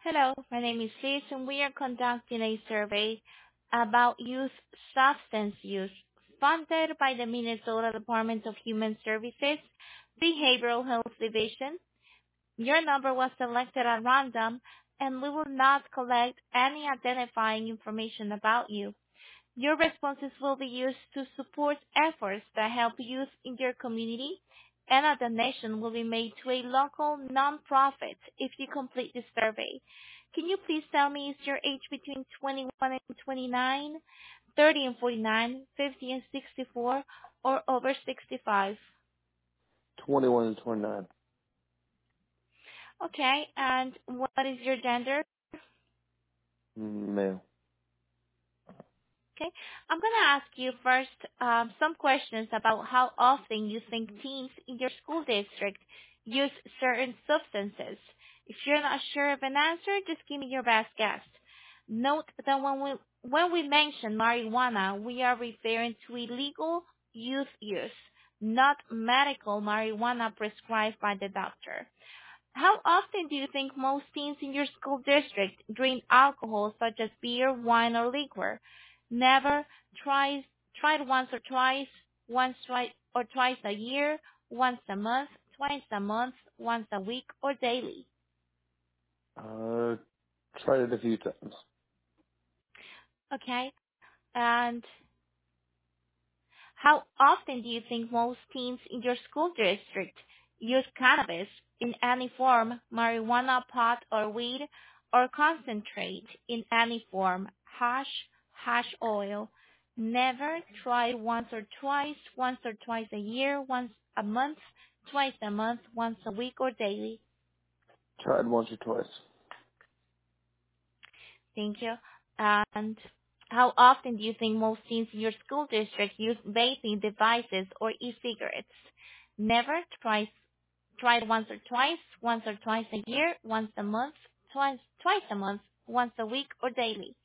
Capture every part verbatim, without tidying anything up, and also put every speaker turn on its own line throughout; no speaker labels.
Hello, my name is Liz, and we are conducting a survey about youth substance use funded by the Minnesota Department of Human Services Behavioral Health Division. Your number was selected at random, and we will not collect any identifying information about you. Your responses will be used to support efforts that help youth in your community, and a donation will be made to a local nonprofit if you complete the survey. Can you please tell me, is your age between twenty-one and twenty-nine, thirty and forty-nine, fifty and sixty-four, or over sixty-five?
twenty-one and twenty-nine.
Okay, and what is your gender?
Mm, Male.
Okay. I'm going to ask you first um, some questions about how often you think teens in your school district use certain substances. If you're not sure of an answer, just give me your best guess. Note that when we when we mention marijuana, we are referring to illegal youth use, not medical marijuana prescribed by the doctor. How often do you think most teens in your school district drink alcohol such as beer, wine, or liquor? Never. Tries, tried once or twice, once twice or twice a year, once a month, twice a month, once a week, or daily.
Uh, tried it a few times.
Okay? And how often do you think most teens in your school district use cannabis in any form, marijuana, pot, or weed, or concentrate in any form, hash, hash oil? Never. Try once or twice, once or twice a year, once a month, twice a month, once a week, or daily.
Tried once or twice.
Thank you. And how often do you think most teens in your school district use vaping devices or e-cigarettes? Never. Twice, tried once or twice, once or twice a year, once a month, twice, twice a month, once a week, or daily.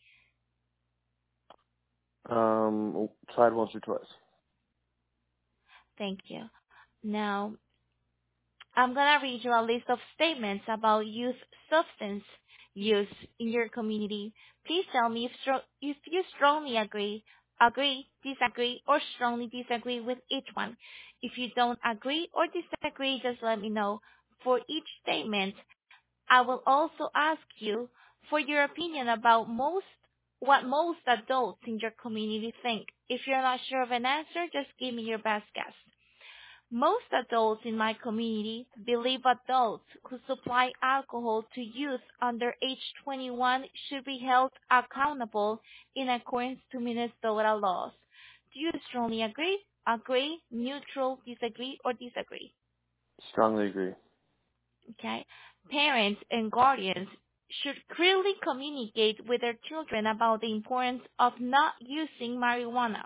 Um, tried once or twice.
Thank you. Now, I'm going to read you a list of statements about youth substance use in your community. Please tell me if, stro- if you strongly agree, agree, disagree, or strongly disagree with each one. If you don't agree or disagree, just let me know. For each statement, I will also ask you for your opinion about most what most adults in your community think. If you're not sure of an answer, just give me your best guess. Most adults in my community believe adults who supply alcohol to youth under age twenty-one should be held accountable in accordance to Minnesota laws. Do you strongly agree, agree, neutral, disagree, or disagree?
Strongly agree.
Okay. Parents and guardians should clearly communicate with their children about the importance of not using marijuana.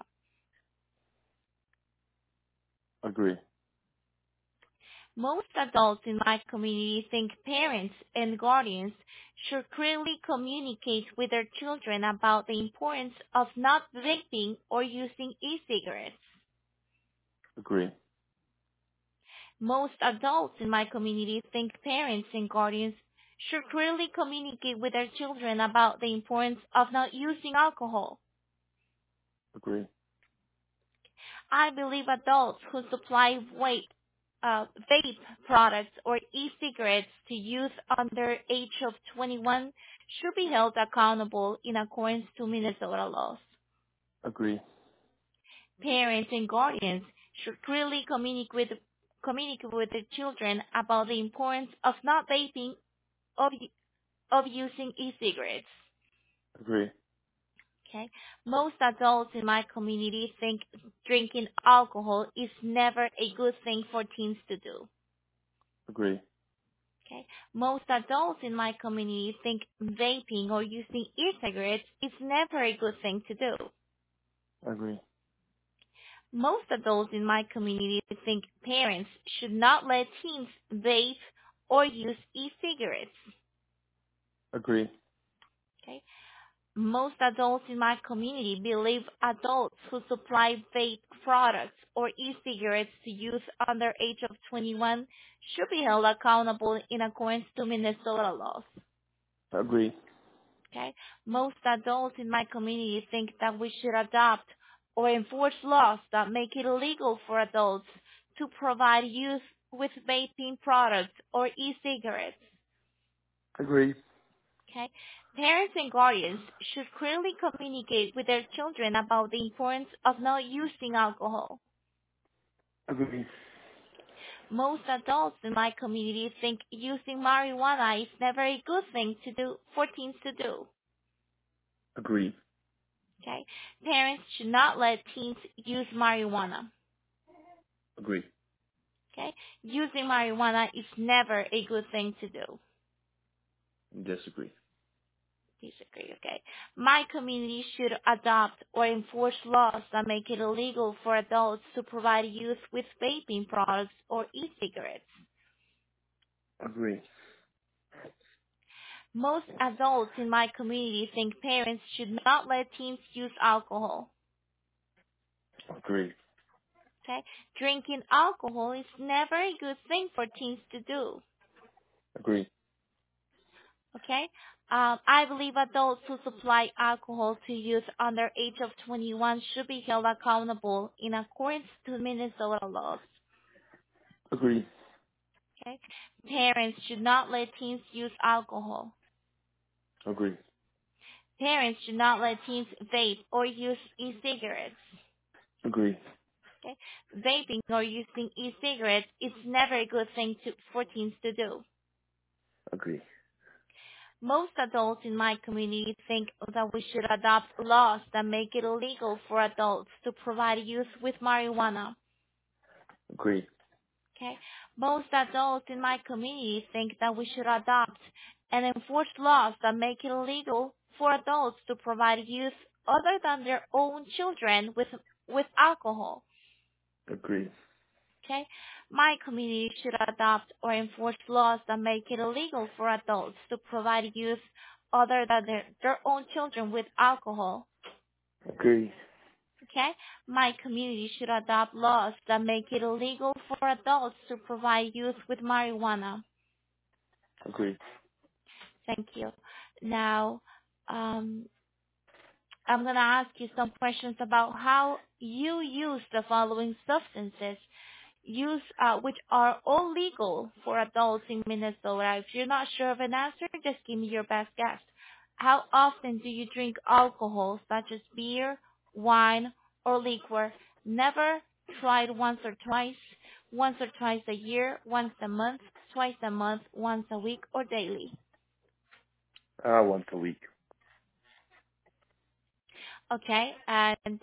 Agree.
Most adults in my community think parents and guardians should clearly communicate with their children about the importance of not vaping or using e-cigarettes.
Agree.
Most adults in my community think parents and guardians should clearly communicate with their children about the importance of not using alcohol.
Agree.
I believe adults who supply vape, uh, vape products or e-cigarettes to youth under age of twenty-one should be held accountable in accordance to Minnesota laws.
Agree.
Parents and guardians should clearly communicate with, communicate with their children about the importance of not vaping or of using e-cigarettes.
Agree.
Okay. Most adults in my community think drinking alcohol is never a good thing for teens to do.
Agree.
Okay. Most adults in my community think vaping or using e-cigarettes is never a good thing to do.
Agree.
Most adults in my community think parents should not let teens vape or use e-cigarettes.
Agree.
Okay. Most adults in my community believe adults who supply vape products or e-cigarettes to youth under age of twenty-one should be held accountable in accordance to Minnesota laws.
Agree.
Okay? Most adults in my community think that we should adopt or enforce laws that make it illegal for adults to provide youth with vaping products or e-cigarettes.
Agree.
Okay? Parents and guardians should clearly communicate with their children about the importance of not using alcohol.
Agree.
Most adults in my community think using marijuana is never a good thing to do for teens to do.
Agree.
Okay? Parents should not let teens use marijuana.
Agree.
Okay? Using marijuana is never a good thing to do.
Disagree.
Disagree, okay? My community should adopt or enforce laws that make it illegal for adults to provide youth with vaping products or e-cigarettes.
Agree.
Most adults in my community think parents should not let teens use alcohol.
Agree.
Okay? Drinking alcohol is never a good thing for teens to do.
Agree.
Okay? Um, I believe adults who supply alcohol to youth under age of twenty-one should be held accountable in accordance to Minnesota laws.
Agree.
Okay? Parents should not let teens use alcohol.
Agree.
Parents should not let teens vape or use e-cigarettes.
Agree.
Okay? Vaping or using e-cigarettes is never a good thing to, for teens to do.
Agree.
Most adults in my community think that we should adopt laws that make it illegal for adults to provide youth with marijuana.
Agree.
Okay? Most adults in my community think that we should adopt and enforce laws that make it illegal for adults to provide youth other than their own children with with alcohol.
Agree.
Okay? My community should adopt or enforce laws that make it illegal for adults to provide youth other than their, their own children with alcohol.
Agree.
Okay? My community should adopt laws that make it illegal for adults to provide youth with marijuana.
Agree.
Thank you. Now, um, I'm going to ask you some questions about how you use the following substances, use uh, which are all legal for adults in Minnesota. If you're not sure of an answer, just give me your best guess. How often do you drink alcohol, such as beer, wine, or liquor? Never. Tried once or twice, once or twice a year, once a month, twice a month, once a week, or daily?
Uh, once a week.
Okay, and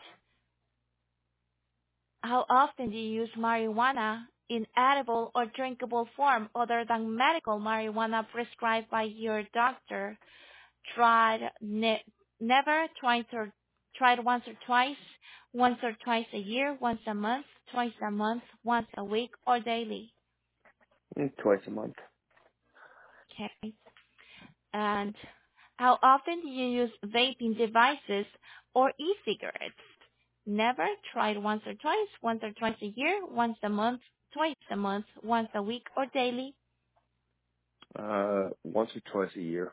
how often do you use marijuana in edible or drinkable form other than medical marijuana prescribed by your doctor? Tried ne- never, twice or tried once or twice, once or twice a year, once a month, twice a month, once a week, or daily?
Mm, Twice a month.
Okay. And how often do you use vaping devices or e-cigarettes? Never. Tried once or twice, once or twice a year, once a month, twice a month, once a week, or daily?
Uh, once or twice a year.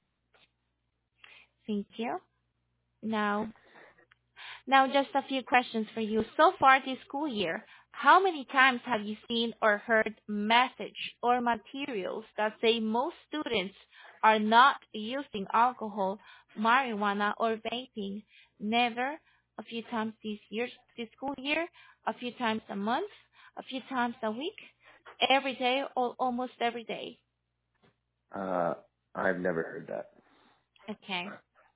Thank you. Now, now just a few questions for you. So far this school year, how many times have you seen or heard message or materials that say most students are not using alcohol, marijuana, or vaping? Never. A few times this year, this school year, a few times a month, a few times a week, every day, or almost every day.
Uh, I've never heard that.
Okay.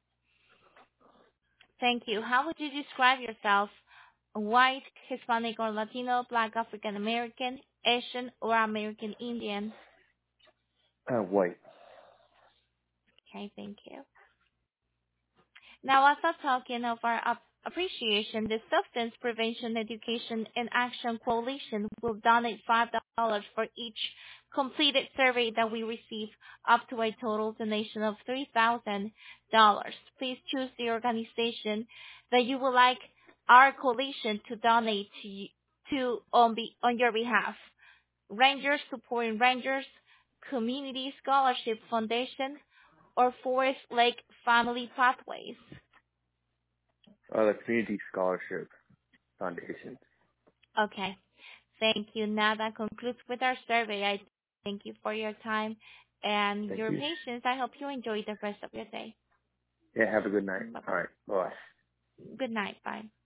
Thank you. How would you describe yourself? White, Hispanic or Latino, Black, African American, Asian, or American Indian?
Uh, white.
Okay, thank you. Now, as a token of our ap- appreciation, the Substance Prevention Education and Action Coalition will donate five dollars for each completed survey that we receive, up to a total donation of three thousand dollars. Please choose the organization that you would like our coalition to donate to, you, to on, be, on your behalf. Rangers Supporting Rangers, Community Scholarship Foundation, or Forest Lake Family Pathways?
Uh, the Community Scholarship Foundation.
Okay. Thank you. Now that concludes with our survey. I thank you for your time and
Thank
your
you.
patience. I hope you enjoy the rest of your day.
Yeah, have a good night.
Bye-bye.
All right. Bye.
Good night. Bye.